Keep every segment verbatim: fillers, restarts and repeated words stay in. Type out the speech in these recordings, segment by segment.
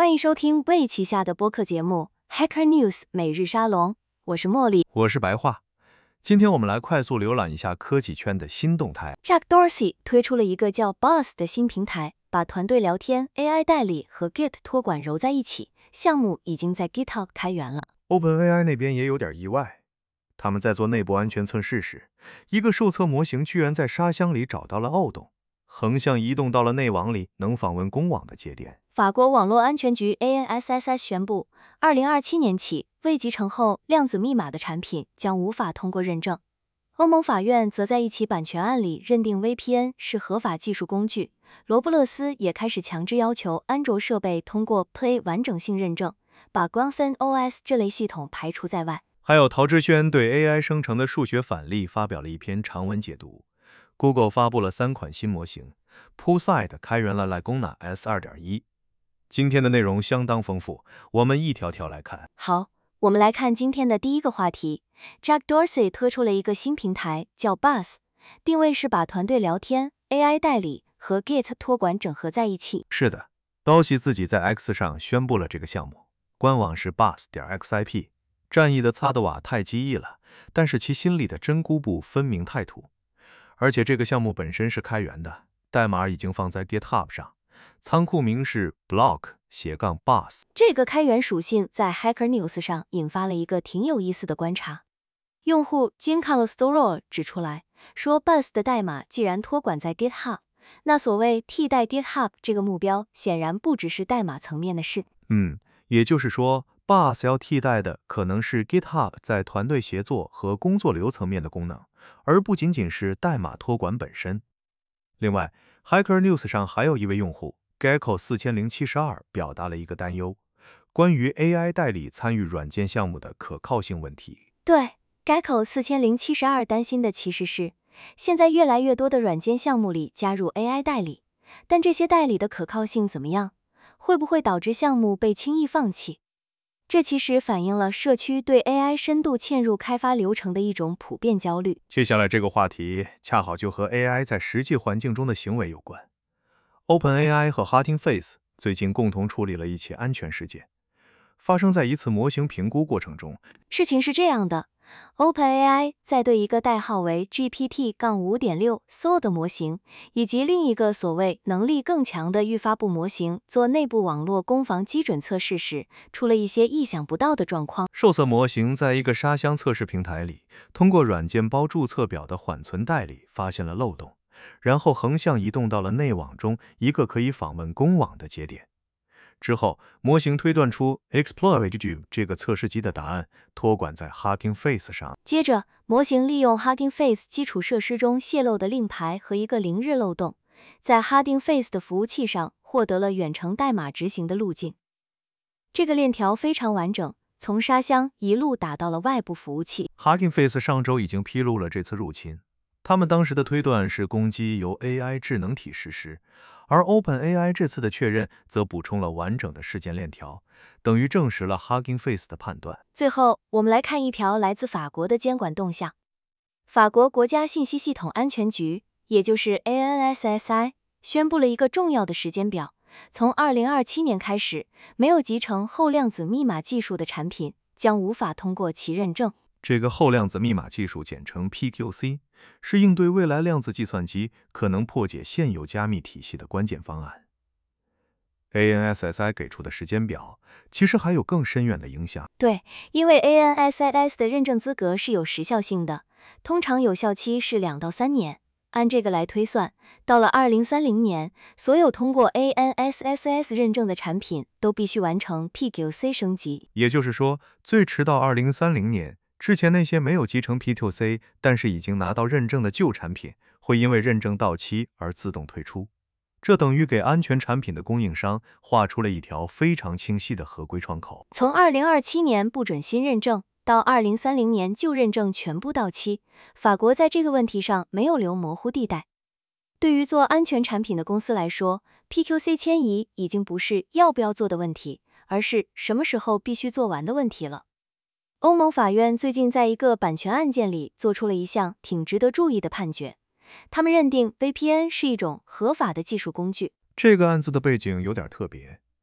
欢迎收听魏旗下的播客节目 Hacker News 每日沙龙，我是茉莉， 我是白话。今天我们来快速浏览一下科技圈的新动态。 Jack Dorsey 推出了一个叫 Boss 的新平台，把团队聊天、A I 代理和 Git 托管揉在一起，项目已经在 GitHub 开源了。 OpenAI 那边也有点意外，他们在做内部安全测试时，一个受测模型居然在沙箱里找到了漏洞，横向移动到了内网里能访问公网的节点。 法国网络安全局 A N S S S 宣布，二零二七年起，未集成后量子密码的产品将无法通过认证。欧盟法院则在一起版权案里认定 V P N 是合法技术工具。罗布勒斯也开始强制要求安卓设备通过 Play 完整性认证，把官方 O S 这类系统排除在外。 还有陶志轩对 A I 生成的数学反例发表了一篇长文解读。Google 发布了三款新模型 ，Poolside 开源了 Laguna S 二点一。今天的内容相当丰富，我们一条条来看。 好，我们来看今天的第一个话题。Jack Dorsey 推出了一个新平台，叫 Boss， 定位是把团队聊天、A I 代理和 Git 托管整合在一起。 是的 ，Dorsey 自己在 X 上宣布了这个项目，官网是 boss 点 X I P， 战役的擦的瓦太记忆了，但是其心里的真姑部分明太土。而且这个项目本身是开源的，代码已经放在 GitHub 上。仓库名是 block 斜杠 boss。 这个开源属性在 Hacker News 上引发了一个挺有意思的观察。用户 Giancarlo Storaro 指出来说 ，Boss 的代码既然托管在 GitHub， 那所谓替代 GitHub 这个目标显然不只是代码层面的事。 嗯，也就是说 ，Boss 要替代的可能是 GitHub 在团队协作和工作流层面的功能，而不仅仅是代码托管本身。另外 ，Hacker News 上还有一位用户 Gecko 四千零七十二表达了一个担忧，关于 A I 代理参与软件项目的可靠性问题。 对 ，Gecko 四千零七十二担心的其实是，现在越来越多的软件项目里加入 A I 代理，但这些代理的可靠性怎么样？会不会导致项目被轻易放弃？这其实反映了社区对 A I 深度嵌入开发流程的一种普遍焦虑。 接下来这个话题恰好就和 A I 在实际环境中的行为有关。OpenAI 和 Hugging Face 最近共同处理了一起安全事件，发生在一次模型评估过程中。 事情是这样的 ，OpenAI 在对一个代号为 G P T 五点六 Sol 的模型，以及另一个所谓能力更强的预发布模型做内部网络攻防基准测试时，出了一些意想不到的状况。 受测模型在一个沙箱测试平台里，通过软件包注册表的缓存代理发现了漏洞，然后横向移动到了内网中一个可以访问公网的节点。之后，模型推断出 exploit 这个测试集的答案托管在 Hugging Face 上。 接着，模型利用 Hugging Face 基础设施中泄露的令牌和一个零日漏洞，在 Hugging Face 的服务器上获得了远程代码执行的路径。这个链条非常完整，从沙箱一路打到了外部服务器。 Hugging Face 上周已经披露了这次入侵，他们当时的推断是攻击由 A I 智能体实施，而 OpenAI 这次的确认则补充了完整的事件链条，等于证实了 Hugging Face 的判断。 最后，我们来看一条来自法国的监管动向。法国国家信息系统安全局，也就是 A N S S I， 宣布了一个重要的时间表，从二零二七年开始，没有集成后量子密码技术的产品将无法通过其认证。 这个后量子密码技术简称 P Q C， 是应对未来量子计算机可能破解现有加密体系的关键方案。A N S S I 给出的时间表其实还有更深远的影响。 对，因为 A N S S S 的认证资格是有时效性的，通常有效期是两到三年。按这个来推算，到了二零三零年，所有通过 A N S S S 认证的产品都必须完成 P Q C 升级。 也就是说，最迟到二零三零年之前，那些没有集成 P Q C 但是已经拿到认证的旧产品，会因为认证到期而自动退出。这等于给安全产品的供应商画出了一条非常清晰的合规窗口。 从二零二七年不准新认证到二零三零年旧认证全部到期，法国在这个问题上没有留模糊地带。对于做安全产品的公司来说， P Q C 迁移已经不是要不要做的问题，而是什么时候必须做完的问题了。欧盟法院最近在一个版权案件里做出了一项挺值得注意的判决，他们认定 V P N 是一种合法的技术工具。 这个案子的背景有点特别，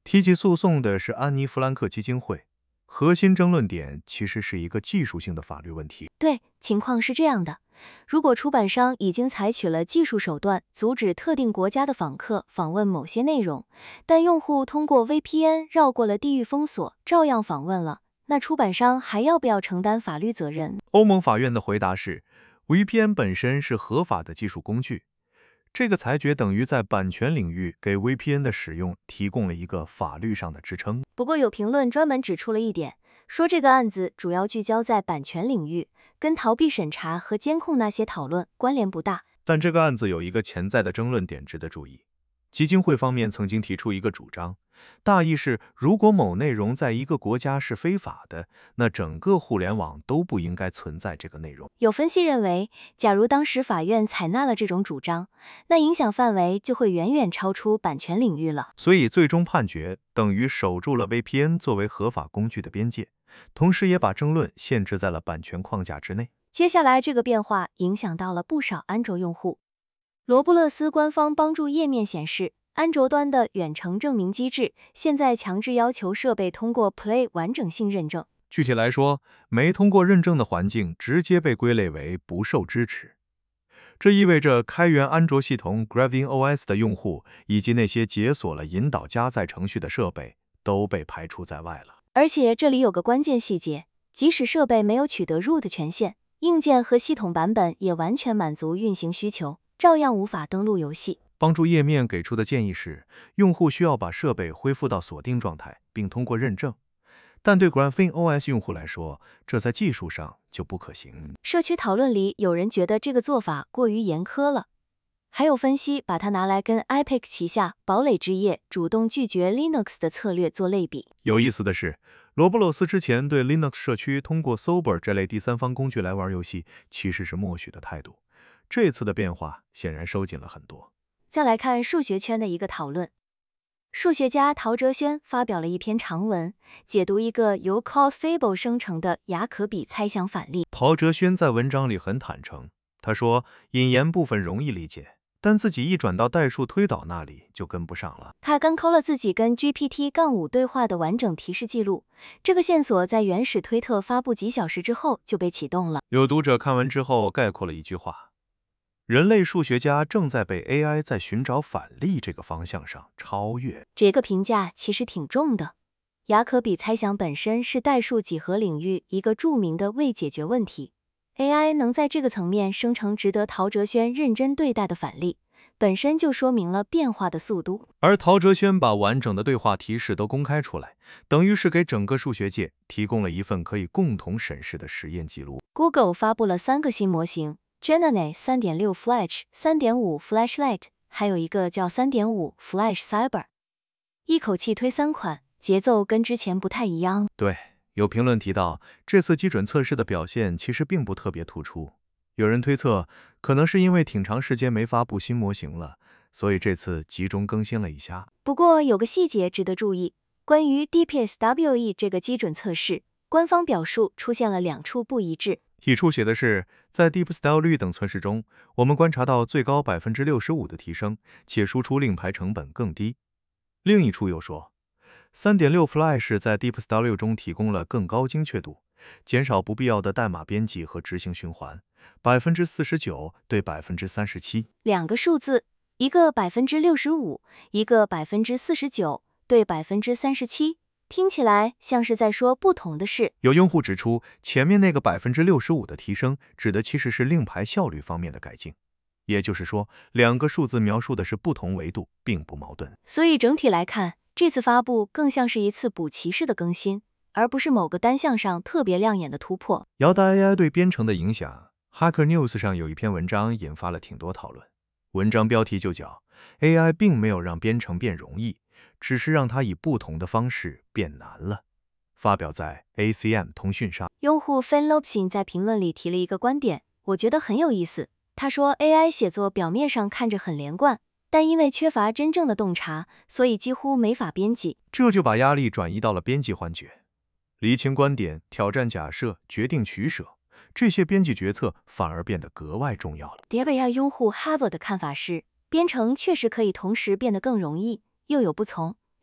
提起诉讼的是安妮·弗兰克基金会，核心争论点其实是一个技术性的法律问题。 对，情况是这样的。如果出版商已经采取了技术手段阻止特定国家的访客访问某些内容，但用户通过 V P N 绕过了地域封锁，照样访问了，那出版商还要不要承担法律责任？ 欧盟法院的回答是 ，V P N 本身是合法的技术工具。这个裁决等于在版权领域给 V P N 的使用提供了一个法律上的支撑。 不过有评论专门指出了一点，说这个案子主要聚焦在版权领域，跟逃避审查和监控那些讨论关联不大。 但这个案子有一个潜在的争论点值得注意。基金会方面曾经提出一个主张，大意是如果某内容在一个国家是非法的，那整个互联网都不应该存在这个内容。 有分析认为，假如当时法院采纳了这种主张，那影响范围就会远远超出版权领域了。 所以最终判决等于守住了 V P N 作为合法工具的边界，同时也把争论限制在了版权框架之内。 接下来这个变化影响到了不少安卓用户。罗布勒斯官方帮助页面显示，安卓端的远程证明机制现在强制要求设备通过 Play 完整性认证。 具体来说，没通过认证的环境直接被归类为不受支持。这意味着开源安卓系统 Graphene O S 的用户以及那些解锁了引导加载程序的设备都被排除在外了。 而且这里有个关键细节，即使设备没有取得 root 权限，硬件和系统版本也完全满足运行需求，照样无法登录游戏。 帮助页面给出的建议是，用户需要把设备恢复到锁定状态，并通过认证。但对 Graphene O S 用户来说，这在技术上就不可行。 社区讨论里有人觉得这个做法过于严苛了，还有分析把它拿来跟 Epic 旗下堡垒之夜主动拒绝 Linux 的策略做类比。 有意思的是，罗布洛斯之前对 Linux 社区通过 Sober 这类第三方工具来玩游戏，其实是默许的态度。这次的变化显然收紧了很多。 再来看数学圈的一个讨论，数学家陶哲轩发表了一篇长文，解读一个由 CodeFable 生成的雅可比猜想反例。 陶哲轩在文章里很坦诚，他说引言部分容易理解，但自己一转到代数推导那里就跟不上了。 他刚抠了自己跟 G P T 五 对话的完整提示记录，这个线索在原始推特发布几小时之后就被启动了。 有读者看完之后概括了一句话：人类数学家正在被 A I 在寻找反例这个方向上超越。 这个评价其实挺重的。雅可比猜想本身是代数几何领域一个著名的未解决问题， A I 能在这个层面生成值得陶哲轩认真对待的反例，本身就说明了变化的速度。 而陶哲轩把完整的对话提示都公开出来，等于是给整个数学界提供了一份可以共同审视的实验记录。 Google 发布了三个新模型， Gemini 三点六 Flash、三点五 Flashlight， 还有一个叫 三点五 Flash Cyber， 一口气推三款，节奏跟之前不太一样。 对，有评论提到，这次基准测试的表现其实并不特别突出。有人推测，可能是因为挺长时间没发布新模型了，所以这次集中更新了一下。 不过有个细节值得注意，关于 D P S W E 这个基准测试，官方表述出现了两处不一致。 一处写的是，在 DeepStyle 等测试中，我们观察到最高 百分之六十五 的提升，且输出令牌成本更低。另一处又说， 三点六 Flash 在 DeepStyle 中提供了更高精确度，减少不必要的代码编辑和执行循环， 百分之四十九 对 百分之三十七。 两个数字，一个 百分之六十五， 一个 百分之四十九 对 百分之三十七， 听起来像是在说不同的事。 有用户指出，前面那个 百分之六十五 的提升指的其实是令牌效率方面的改进，也就是说，两个数字描述的是不同维度，并不矛盾。 所以整体来看，这次发布更像是一次补齐式的更新，而不是某个单项上特别亮眼的突破。 姚大 A I 对编程的影响， Hacker News 上有一篇文章引发了挺多讨论。文章标题就叫 A I 并没有让编程变容易，只是让它以不同的方式变难了。发表在 A C M 通讯上。 用户 Fanlopsin 在评论里提了一个观点，我觉得很有意思。他说 A I 写作表面上看着很连贯，但因为缺乏真正的洞察，所以几乎没法编辑。 这就把压力转移到了编辑环节，厘清观点、挑战假设、决定取舍，这些编辑决策反而变得格外重要了。 D V I 用户 Harvard 的看法是，编程确实可以同时变得更容易，又有不从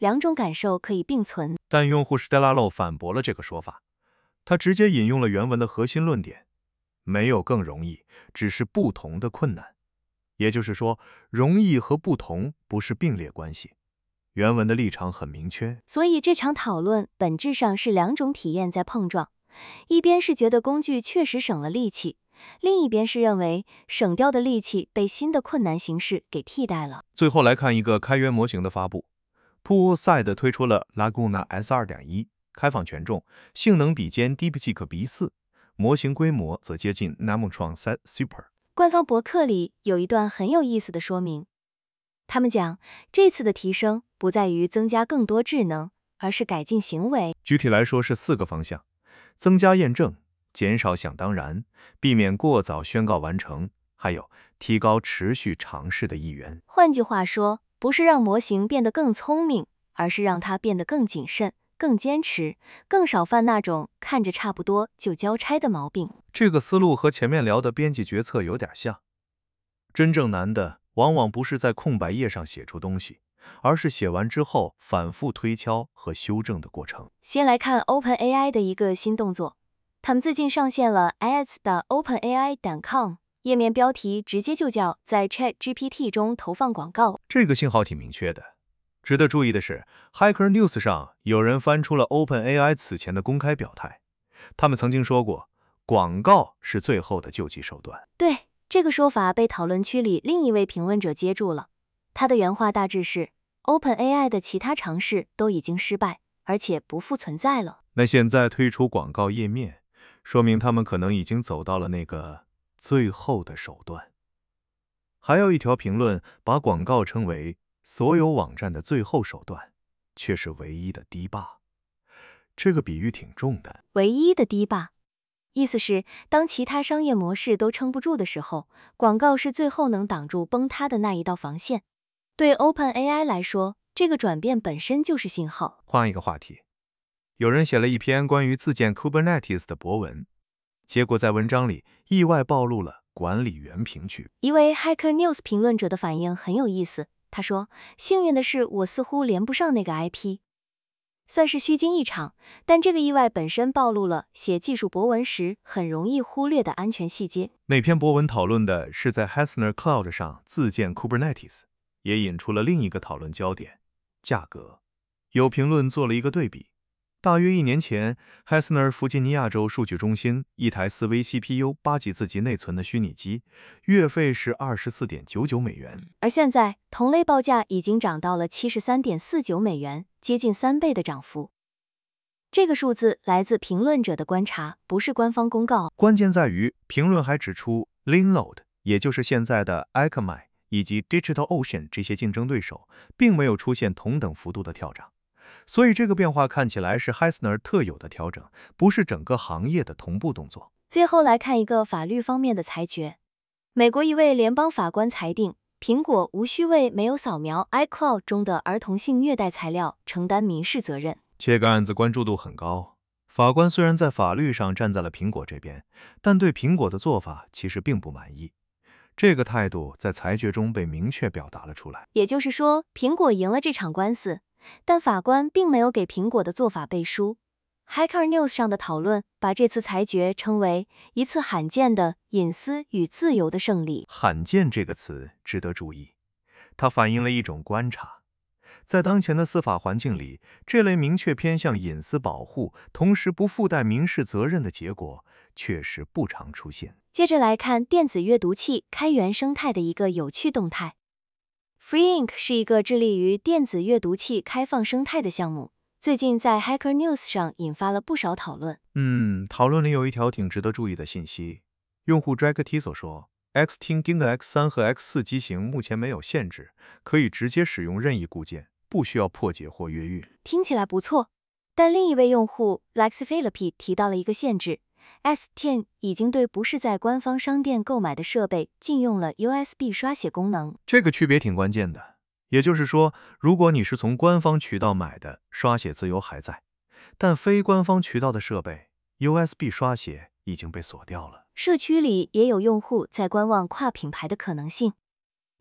两种感受可以并存。 但用户 Stellalo 反驳了这个说法，他直接引用了原文的核心论点：没有更容易，只是不同的困难。也就是说，容易和不同不是并列关系。原文的立场很明确， 所以这场讨论本质上是两种体验在碰撞，一边是觉得工具确实省了力气，另一边是认为省掉的力气被新的困难形式给替代了。 最后来看一个开源模型的发布， Poolside 推出了 Laguna S 二点一， 开放权重，性能比肩 DeepSeek B 四， 模型规模则接近 Nemotron 三 Super。 官方博客里有一段很有意思的说明，他们讲这次的提升不在于增加更多智能，而是改进行为。 具体来说是四个方向：增加验证，减少想当然，避免过早宣告完成，还有提高持续尝试的意愿。 换句话说，不是让模型变得更聪明，而是让它变得更谨慎、更坚持，更少犯那种看着差不多就交差的毛病。 这个思路和前面聊的编辑决策有点像。真正难的往往不是在空白页上写出东西，而是写完之后反复推敲和修正的过程。 先来看 OpenAI 的一个新动作，他们最近上线了 ads 的 openai 点 com， 页面标题直接就叫在 ChatGPT 中投放广告。 这个信号挺明确的。值得注意的是， Hacker News 上有人翻出了 OpenAI 此前的公开表态，他们曾经说过，广告是最后的救济手段。 对，这个说法被讨论区里另一位评论者接住了。他的原话大致是 OpenAI 的其他尝试都已经失败，而且不复存在了。 那现在推出广告页面，说明他们可能已经走到了那个最后的手段。还有一条评论把广告称为所有网站的最后手段，却是唯一的堤坝。这个比喻挺重的。 唯一的堤坝，意思是当其他商业模式都撑不住的时候，广告是最后能挡住崩塌的那一道防线。对 OpenAI 来说，这个转变本身就是信号。 换一个话题，有人写了一篇关于自建 Kubernetes 的博文，结果在文章里意外暴露了管理员凭据。 一位 Hacker News 评论者的反应很有意思，他说，幸运的是我似乎连不上那个 I P。算是虚惊一场，但这个意外本身暴露了写技术博文时很容易忽略的安全细节。 那篇博文讨论的是在 Hasner Cloud 上自建 Kubernetes， 也引出了另一个讨论焦点：价格。有评论做了一个对比，大约一年前 Hasner 弗吉尼亚州数据中心一台四 V C P U 八 G 自级内存的虚拟机，月费是 二十四点九九美元， 而现在同类报价已经涨到了 七十三点四九美元，接近三倍的涨幅。这个数字来自评论者的观察，不是官方公告。 关键在于评论还指出 Linode， 也就是现在的 Akamai 以及 DigitalOcean 这些竞争对手，并没有出现同等幅度的跳涨。所以这个变化看起来是 Hasner 特有的调整，不是整个行业的同步动作。 最后来看一个法律方面的裁决。美国一位联邦法官裁定，苹果无需为没有扫描 iCloud 中的儿童性虐待材料承担民事责任。 这个案子关注度很高，法官虽然在法律上站在了苹果这边，但对苹果的做法其实并不满意。这个态度在裁决中被明确表达了出来。 也就是说，苹果赢了这场官司，但法官并没有给苹果的做法背书。Hacker News 上的讨论把这次裁决称为一次罕见的隐私与自由的胜利。 罕见这个词值得注意，它反映了一种观察。在当前的司法环境里，这类明确偏向隐私保护，同时不附带民事责任的结果，确实不常出现。 接着来看电子阅读器开源生态的一个有趣动态。Freeink 是一个致力于电子阅读器开放生态的项目，最近在 Hacker News 上引发了不少讨论。 嗯，讨论里有一条挺值得注意的信息。用户 Dragtizo 说 ，Xting 的 X 三 和 X 四 机型目前没有限制，可以直接使用任意固件，不需要破解或越狱。 听起来不错，但另一位用户 LexPhilippi 提到了一个限制。X 十 已经对不是在官方商店购买的设备禁用了 U S B 刷写功能。 这个区别挺关键的，也就是说，如果你是从官方渠道买的，刷写自由还在，但非官方渠道的设备 U S B 刷写已经被锁掉了。 社区里也有用户在观望跨品牌的可能性。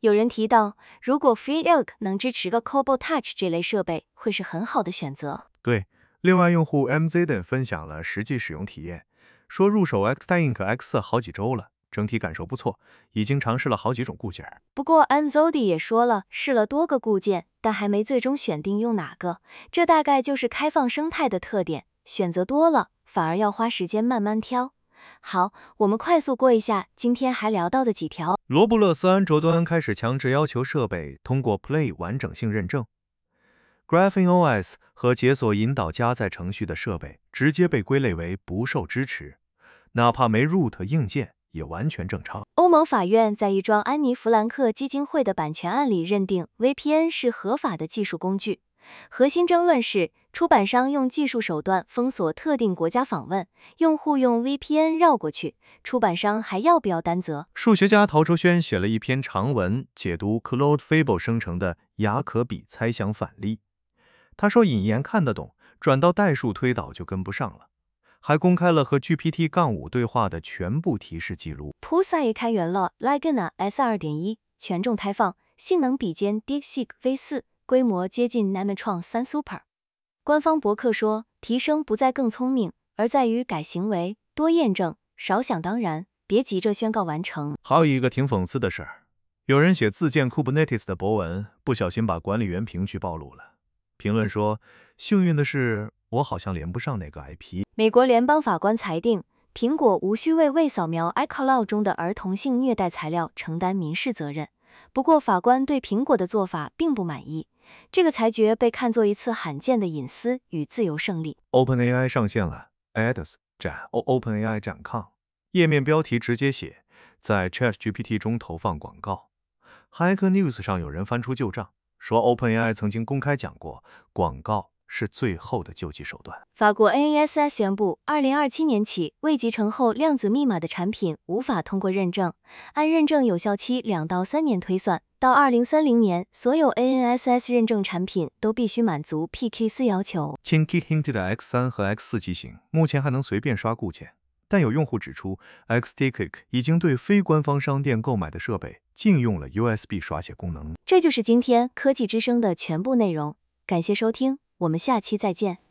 有人提到，如果 FreeElk 能支持个 Cobalt Touch 这类设备，会是很好的选择。 对，另外用户 M Z 等分享了实际使用体验，说入手 Xtink X 四好几周了，整体感受不错，已经尝试了好几种固件。 不过 M Zodi 也说了，试了多个固件，但还没最终选定用哪个。这大概就是开放生态的特点，选择多了，反而要花时间慢慢挑。好，我们快速过一下今天还聊到的几条。 罗布勒斯安卓端开始强制要求设备通过 Play 完整性认证。Graphene O S 和解锁引导加载程序的设备直接被归类为不受支持，哪怕没 root 硬件也完全正常。 欧盟法院在一桩安妮弗兰克基金会的版权案里认定 V P N 是合法的技术工具。核心争论是，出版商用技术手段封锁特定国家访问，用户用 V P N 绕过去，出版商还要不要担责？ 数学家陶周轩写了一篇长文解读 Claude Fable 生成的雅可比猜想反例。他说引言看得懂，转到代数推导就跟不上了，还公开了和 G P T 五 对话的全部提示记录。 P U S A 开源了 Ligena S 二点一 权重开放，性能比肩 DeepSeek V 四，规模接近 Nematron 三 Super。官方博客说，提升不在更聪明，而在于改行为，多验证，少想当然，别急着宣告完成。 还有一个挺讽刺的事儿，有人写自建 Kubernetes 的博文，不小心把管理员凭据暴露了。评论说，幸运的是，我好像连不上那个 I P。 美国联邦法官裁定，苹果无需为未扫描 iCloud 中的儿童性虐待材料承担民事责任。不过，法官对苹果的做法并不满意。这个裁决被看作一次罕见的隐私与自由胜利。 OpenAI 上线了 Ads 展 OpenAI 展 com， 页面标题直接写在 ChatGPT 中投放广告。Hacker News 上有人翻出旧账，说 OpenAI 曾经公开讲过，广告是最后的救济手段。 法国 N A S S 宣布，二零二七年起，未集成后量子密码的产品无法通过认证，按认证有效期两到三年推算，到二零三零年，所有 A N S S 认证产品都必须满足 P Q 四 要求。 Chinky Hinted 的 X 三 和 X 四 机型目前还能随便刷固件，但有用户指出 Xtikik 已经对非官方商店购买的设备禁用了 U S B 刷写功能。 这就是今天科技之声的全部内容，感谢收听，我们下期再见。